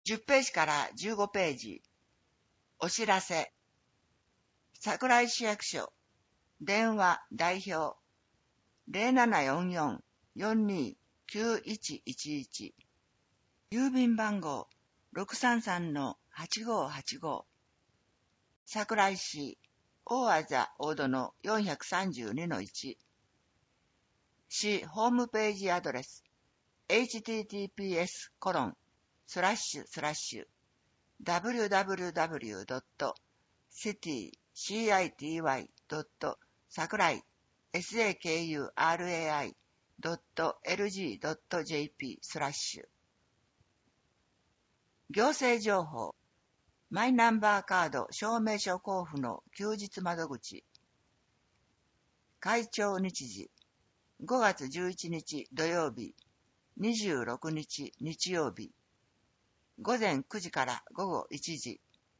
10ページから15ページ。お知らせ。桜井市役所。電話代表。0744-429111。郵便番号 633-8585。桜井市大字大戸の 432-1。市ホームページアドレス https://www.city.sakurai.lg.jp/ 行政情報マイナンバーカード証明書交付の休日窓口。開庁日時5月11日土曜日、26日日曜日、午前9時から午後1時。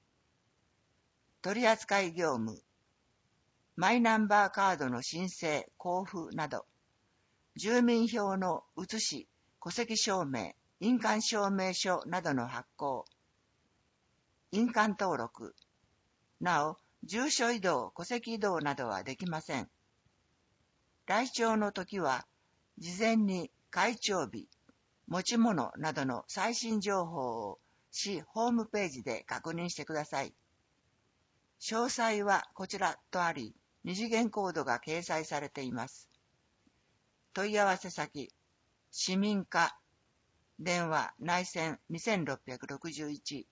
取扱業務、マイナンバーカードの申請、交付など、住民票の写し、戸籍証明、印鑑証明書などの発行、印鑑登録。なお、住所移動、戸籍移動などはできません。来庁の時は、事前に開庁日、持ち物などの最新情報を市ホームページで確認してください。詳細はこちらとあり、二次元コードが掲載されています。問い合わせ先、市民課、電話内線2661。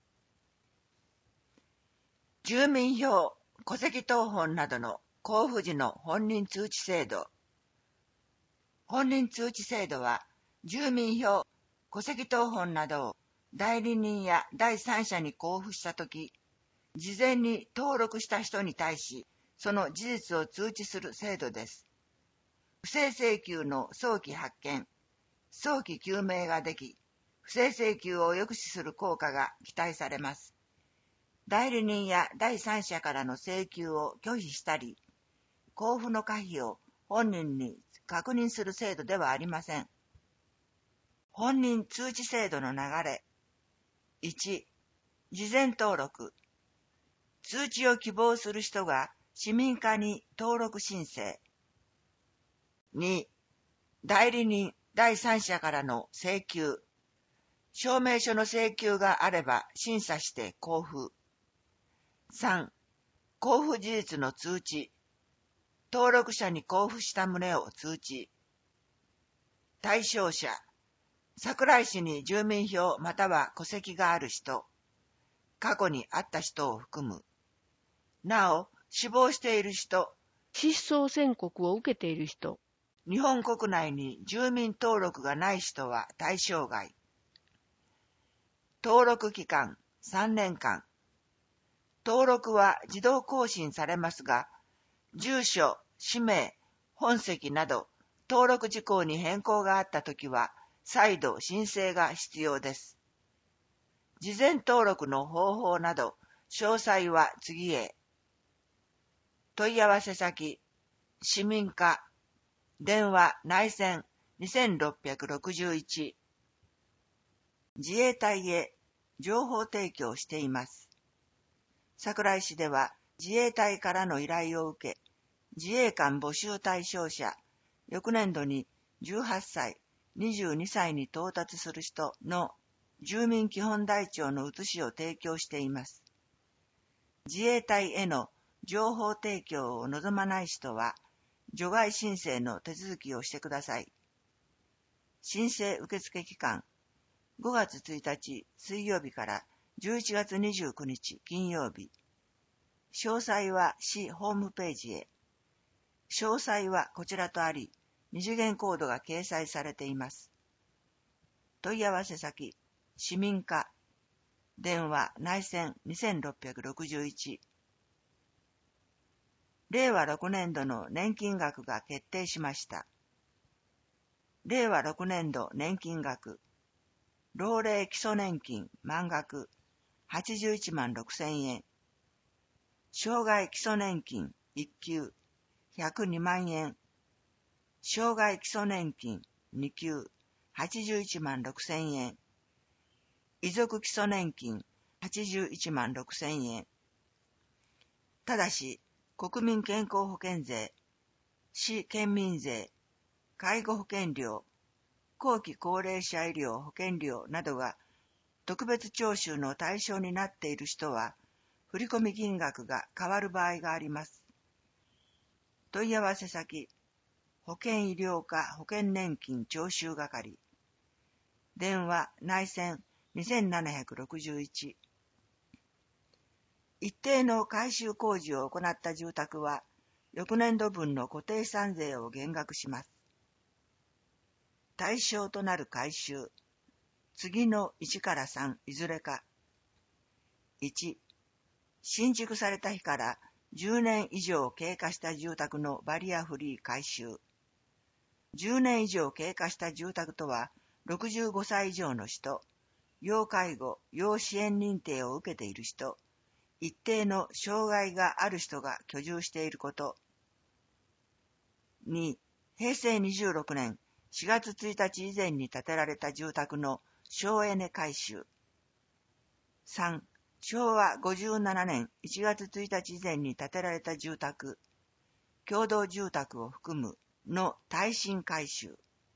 住民票、戸籍謄本などの交付時の本人通知制度。本人通知制度は、住民票、戸籍謄本などを代理人や第三者に交付したとき、事前に登録した人に対し、その事実を通知する制度です。不正請求の早期発見、早期究明ができ、不正請求を抑止する効果が期待されます。代理人や第三者からの請求を拒否したり、交付の可否を本人に確認する制度ではありません。本人通知制度の流れ。1、事前登録。通知を希望する人が市民課に登録申請。2、代理人、第三者からの請求。証明書の請求があれば審査して交付。3、交付事実の通知。登録者に交付した旨を通知。対象者。桜井市に住民票または戸籍がある人。過去にあった人を含む。なお、死亡している人。 失踪宣告を受けている人。 日本国内に住民登録がない人は対象外。登録期間3年間。登録は自動更新されますが、住所、氏名、本籍など登録事項に変更があったときは再度申請が必要です。事前登録の方法など詳細は次へ。問い合わせ先、市民課、電話内線2661。自衛隊へ情報提供しています。桜井市では自衛隊からの依頼を受け、自衛官募集対象者、翌年度に18歳、22歳に到達する人の住民基本台帳の写しを提供しています。自衛隊への情報提供を望まない人は、除外申請の手続きをしてください。申請受付期間、5月1日水曜日から11月29日金曜日。詳細は市ホームページへ。詳細はこちらとあり、二次元コードが掲載されています。問い合わせ先、市民課、電話内線2661。令和6年度の年金額が決定しました。令和6年度年金額、老齢基礎年金満額81万6000円。障害基礎年金1級102万円。障害基礎年金2級81万6000円。 遺族基礎年金81万6000円。ただし、国民健康保険税、市県民税、介護保険料、後期高齢者医療保険料などが特別徴収の対象になっている人は、振込金額が変わる場合があります。問い合わせ先、保険医療課保険年金徴収係。電話内線2761。一定の改修工事を行った住宅は、翌年度分の固定資産税を減額します。対象となる改修。次の1から3いずれか。1、新築された日から10年以上経過した住宅のバリアフリー改修。10年以上経過した住宅とは、65歳以上の人、要介護、要支援認定を受けている人、一定の障害がある人が居住していること。2、平成26年4月1日以前に建てられた住宅の省エネ改修。3、昭和57年1月1日以前に建てられた住宅、共同住宅を含むの耐震改修。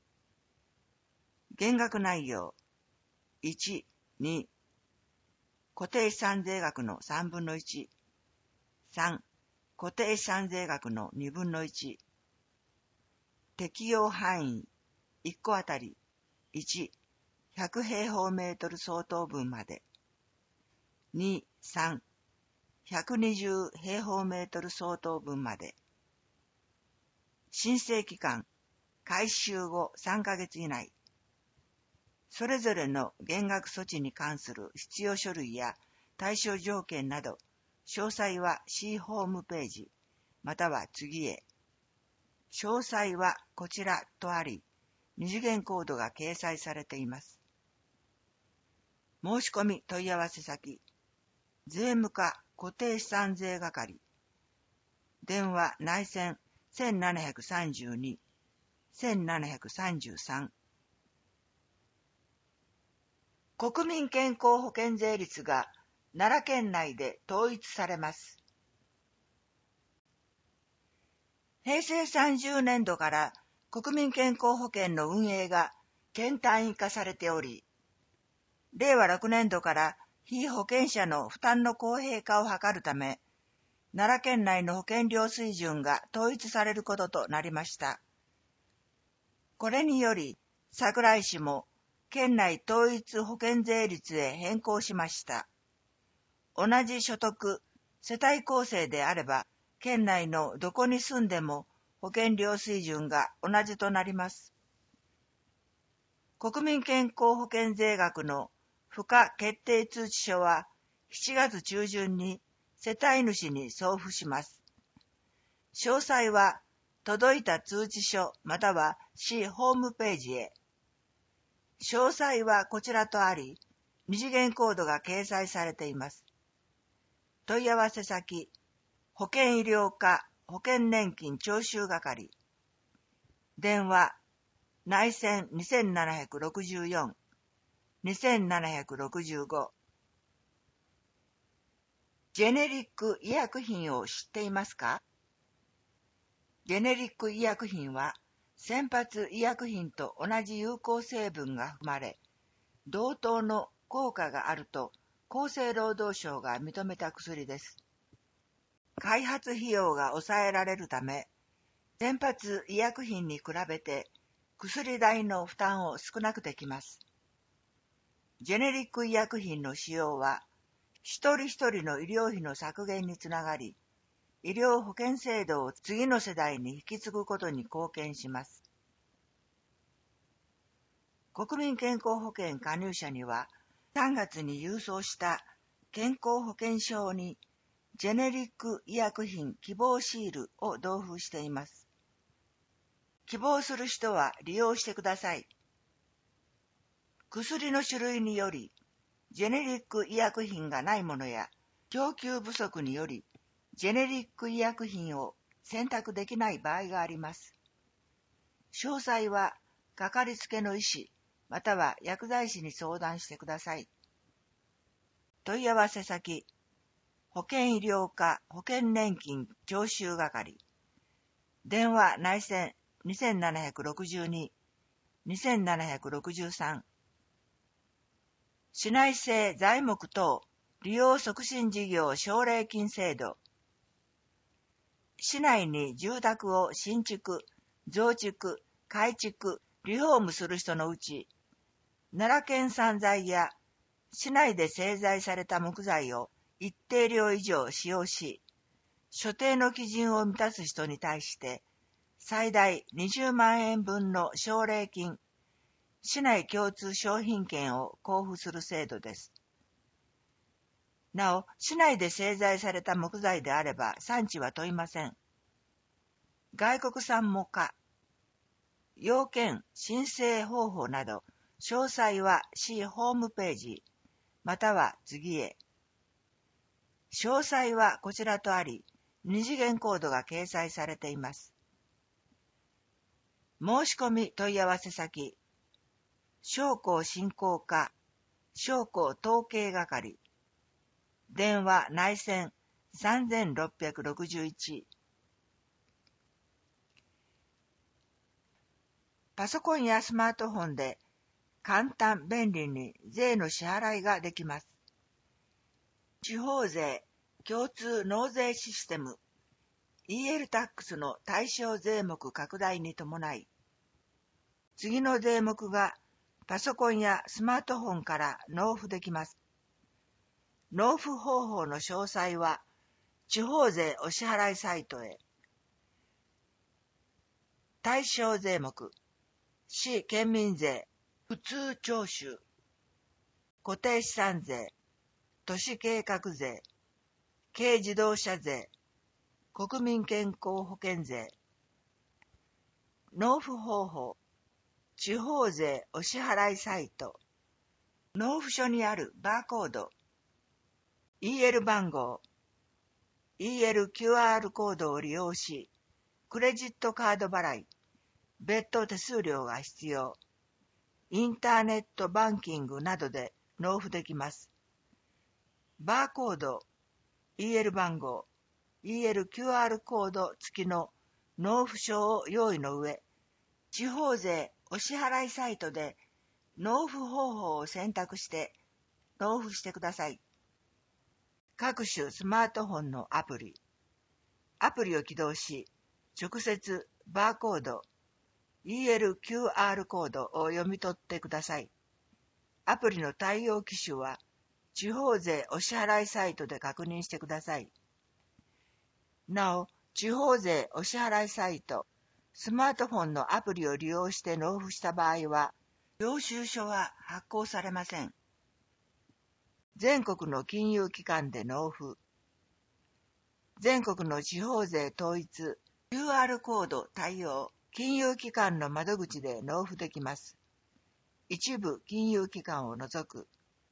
減額内容。1、2、固定資産税額の3分の1。3、固定資産税額の2分の1。適用範囲。1戸あたり1、100平方メートル相当分まで。2、3、120平方メートル相当分まで。申請期間、改修後3ヶ月以内。それぞれの減額措置に関する必要書類や対象条件など、詳細は市ホームページ、または次へ。詳細はこちらとあり、二次元コードが掲載されています。申し込み問い合わせ先、税務課固定資産税係。電話内線1732、1733。国民健康保険税率が奈良県内で統一されます。平成30年度から国民健康保険の運営が県単位化されており、令和6年度から被保険者の負担の公平化を図るため、奈良県内の保険料水準が統一されることとなりました。これにより、桜井市も県内統一保険税率へ変更しました。同じ所得、世帯構成であれば、県内のどこに住んでも保険料水準が同じとなります。国民健康保険税額の付加決定通知書は7月中旬に世帯主に送付します。詳細は届いた通知書または市ホームページへ。詳細はこちらとあり、二次元コードが掲載されています。問い合わせ先、保険医療課保険年金徴収係。電話、内線2764、2765。ジェネリック医薬品を知っていますか？ジェネリック医薬品は、先発医薬品と同じ有効成分が含まれ、同等の効果があると厚生労働省が認めた薬です。開発費用が抑えられるため、先発医薬品に比べて薬代の負担を少なくできます。ジェネリック医薬品の使用は、一人一人の医療費の削減につながり、医療保険制度を次の世代に引き継ぐことに貢献します。国民健康保険加入者には、3月に郵送した健康保険証にジェネリック医薬品希望シールを同封しています。希望する人は利用してください。薬の種類により、ジェネリック医薬品がないものや、供給不足により、ジェネリック医薬品を選択できない場合があります。詳細は、かかりつけの医師、または薬剤師に相談してください。 問い合わせ先、保険医療課保険年金徴収係、電話内線2762、2763、市内製材木等利用促進事業奨励金制度、市内に住宅を新築、増築、改築、リフォームする人のうち、奈良県産材や市内で製材された木材を一定量以上使用し、所定の基準を満たす人に対して、最大20万円分の奨励金、市内共通商品券を交付する制度です。なお、市内で製材された木材であれば産地は問いません。外国産も可。要件、申請方法など、詳細は市ホームページ、または次へ。詳細はこちらとあり、二次元コードが掲載されています。申し込み問い合わせ先、商工振興課、商工統計係、電話内線3661、パソコンやスマートフォンで簡単便利に税の支払いができます。地方税共通納税システム EL タックスの対象税目拡大に伴い、次の税目がパソコンやスマートフォンから納付できます。納付方法の詳細は地方税お支払いサイトへ。対象税目、市県民税、普通徴収、固定資産税、都市計画税、軽自動車税、国民健康保険税。納付方法、地方税お支払いサイト、納付書にあるバーコード、EL 番号、EL QR コードを利用し、クレジットカード払い、別途手数料が必要。インターネットバンキングなどで納付できます。バーコード、EL 番号、EL QR コード付きの納付書を用意の上、地方税お支払いサイトで納付方法を選択して納付してください。各種スマートフォンのアプリを起動し、直接バーコード、EL QR コードを読み取ってください。アプリの対応機種は地方税お支払いサイトで確認してください。なお、地方税お支払いサイト、スマートフォンのアプリを利用して納付した場合は、領収書は発行されません。全国の金融機関で納付。全国の地方税統一、QR コード対応、金融機関の窓口で納付できます。一部金融機関を除く。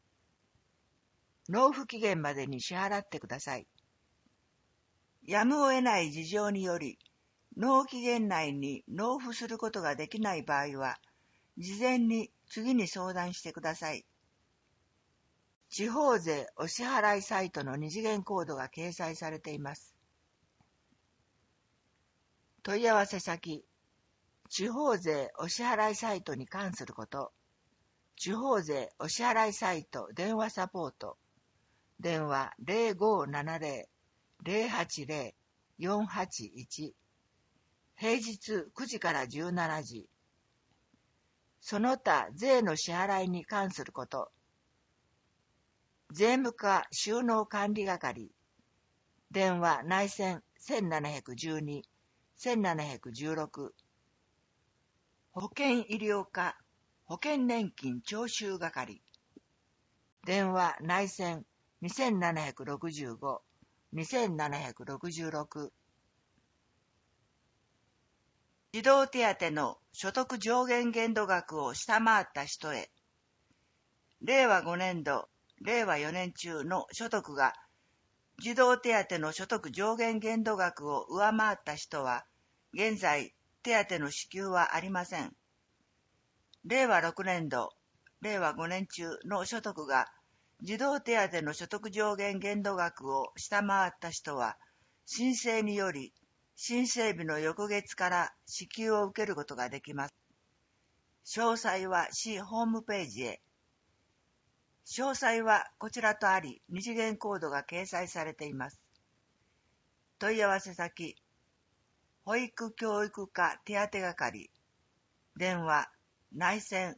納付期限までに支払ってください。やむを得ない事情により、納期限内に納付することができない場合は、事前に次に相談してください。地方税お支払いサイトの二次元コードが掲載されています。問い合わせ先、地方税お支払いサイトに関すること、地方税お支払いサイト電話サポート、電話 0570-080-481、平日9時から17時、その他税の支払いに関すること、税務課収納管理係、電話内線1712、1716、保険医療課保険年金徴収係、電話内線2765、2766、児童手当の所得上限限度額を下回った人へ、令和5年度、令和4年中の所得が児童手当の所得上限限度額を上回った人は、現在手当の支給はありません。令和6年度、令和5年中の所得が児童手当の所得上限限度額を下回った人は、申請により、申請日の翌月から支給を受けることができます。詳細は市ホームページへ。詳細はこちらとあり、二次元コードが掲載されています。問い合わせ先、保育教育課手当係、電話、内線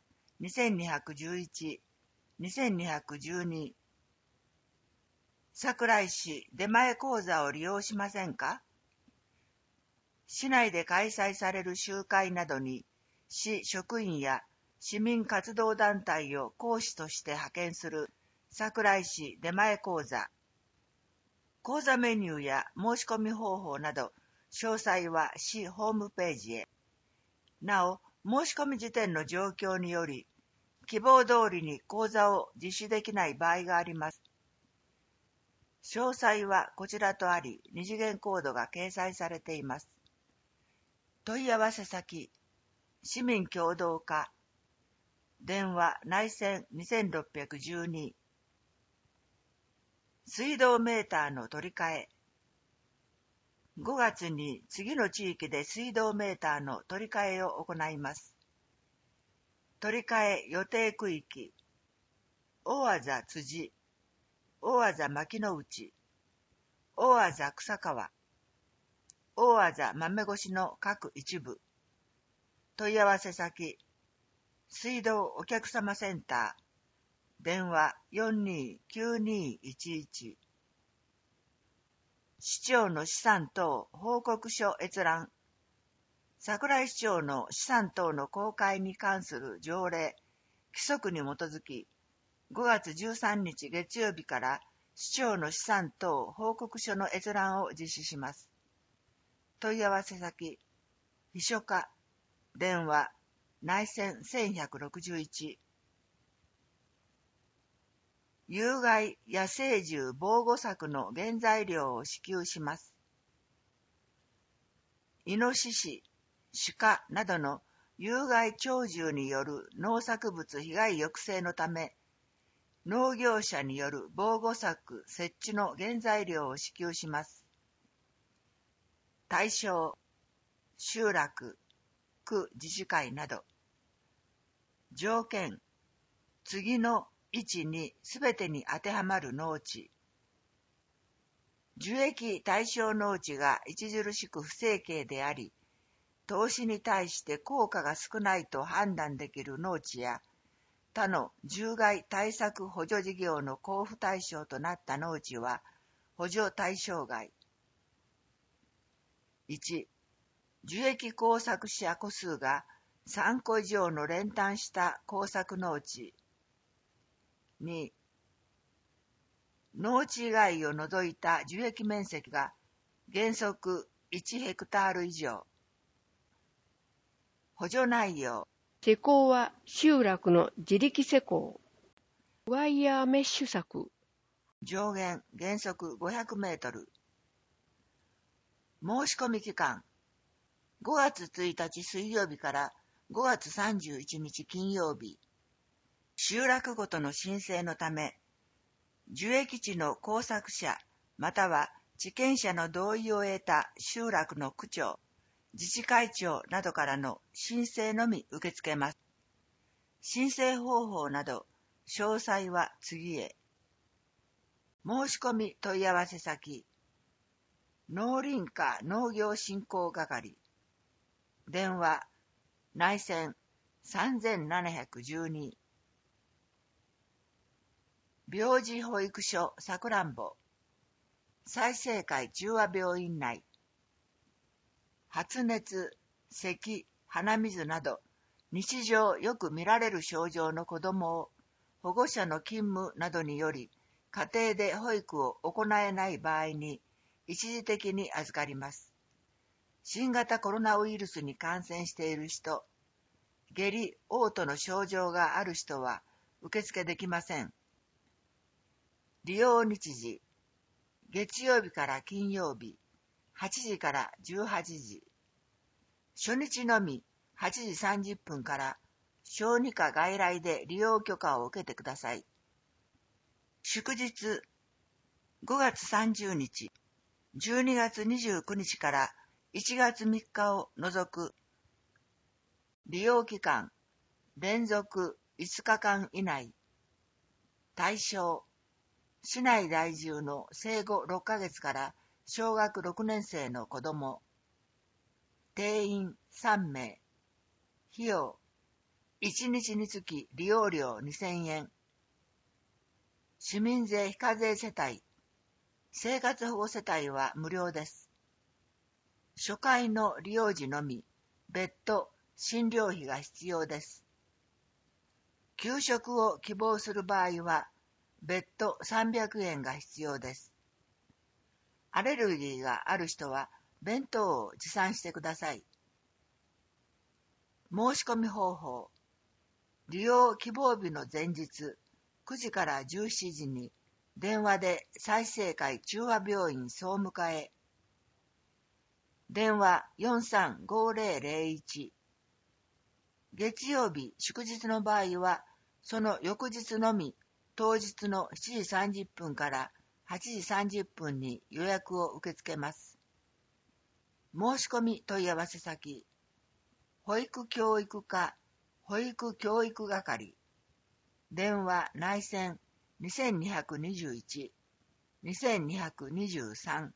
2211-2212、桜井市出前講座を利用しませんか？市内で開催される集会などに、市職員や市民活動団体を講師として派遣する桜井市出前講座。講座メニューや申し込み方法など、詳細は市ホームページへ。なお、申し込み時点の状況により、希望通りに講座を実施できない場合があります。詳細はこちらとあり、二次元コードが掲載されています。問い合わせ先、市民協働課、電話内線2612、水道メーターの取り替え。5月に次の地域で水道メーターの取り替えを行います。取り替え予定区域、大字辻、大字牧之内、大字草川、大字豆越の各一部。問い合わせ先、水道お客様センター、電話429211、市長の資産等報告書閲覧、桜井市長の資産等の公開に関する条例、規則に基づき、5月13日月曜日から市長の資産等報告書の閲覧を実施します。問い合わせ先、秘書課、電話、内線1161、有害野生獣防護柵の原材料を支給します。イノシシ、鹿などの有害鳥獣による農作物被害抑制のため、農業者による防護柵設置の原材料を支給します。対象、集落、区自治会など。条件、次の1にすべてに当てはまる農地。受益対象農地が著しく不生形であり、投資に対して効果が少ないと判断できる農地や、他の獣害対策補助事業の交付対象となった農地は、補助対象外。1、受益耕作者戸数が3個以上の連単した耕作農地。2、農地以外を除いた受益面積が原則1ヘクタール以上。補助内容。 施工は集落の自力施工。ワイヤーメッシュ柵。 上限原則500メートル。申し込み期間。5月1日水曜日から5月31日金曜日。集落ごとの申請のため、受益地の耕作者または地権者の同意を得た集落の区長、自治会長などからの申請のみ受け付けます。申請方法など詳細は次へ。申し込み問い合わせ先、農林課農業振興係、電話、内線3712、病児保育所さくらんぼ、済生会中和病院内、発熱、咳、鼻水など、日常よく見られる症状の子どもを保護者の勤務などにより家庭で保育を行えない場合に一時的に預かります。新型コロナウイルスに感染している人、下痢、嘔吐の症状がある人は受付できません。利用日時、月曜日から金曜日、8時から18時。初日のみ8時30分から小児科外来で利用許可を受けてください。 祝日5月30日、12月29日から1月3日を除く利用期間連続5日間以内。対象、市内在住の生後6ヶ月から小学6年生の子ども。定員3名。費用、1日につき利用料2000円。市民税非課税世帯、生活保護世帯は無料です。初回の利用時のみ、別途診療費が必要です。給食を希望する場合は、別途300円が必要です。アレルギーがある人は、弁当を持参してください。申し込み方法、利用希望日の前日、9時から17時に、電話で済生会中和病院総務課へ。電話435001。月曜日祝日の場合は、その翌日のみ、当日の7時30分から8時30分に予約を受け付けます。申し込み問い合わせ先、保育教育課保育教育係。電話内線2221、2223。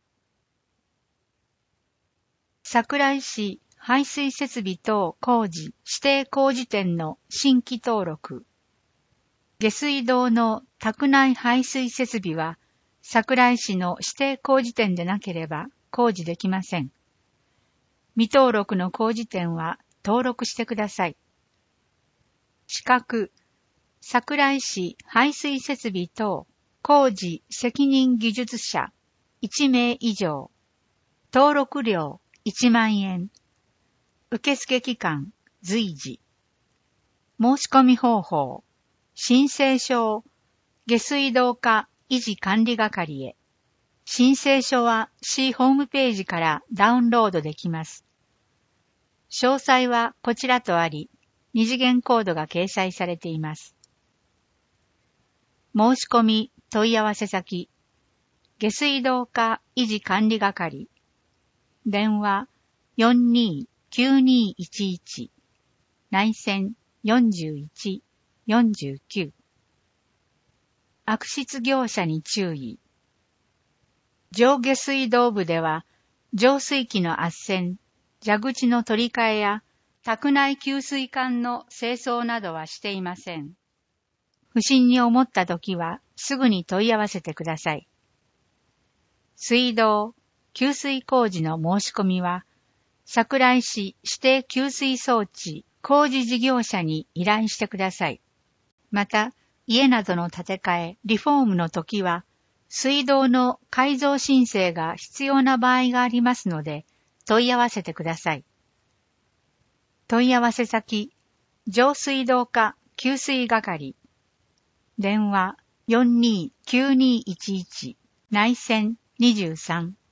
桜井市排水設備等工事指定工事店の新規登録。下水道の宅内排水設備は桜井市の指定工事店でなければ工事できません。未登録の工事店は登録してください。資格、桜井市排水設備等工事責任技術者1名以上。登録料1万円。受付期間随時。申し込み方法、申請書、下水道課維持管理係へ。申請書は市ホームページからダウンロードできます。詳細はこちらとあり、二次元コードが掲載されています。申し込み問い合わせ先、下水道課維持管理係。電話429211、内線41、49。悪質業者に注意。上下水道部では、浄水器の圧栓、蛇口の取り替えや、宅内給水管の清掃などはしていません。不審に思ったときは、すぐに問い合わせてください。水道、給水工事の申し込みは、桜井市指定給水装置工事事業者に依頼してください。また、家などの建て替え、リフォームの時は、水道の改造申請が必要な場合がありますので、問い合わせてください。問い合わせ先、上水道課給水係。電話429211、内線23。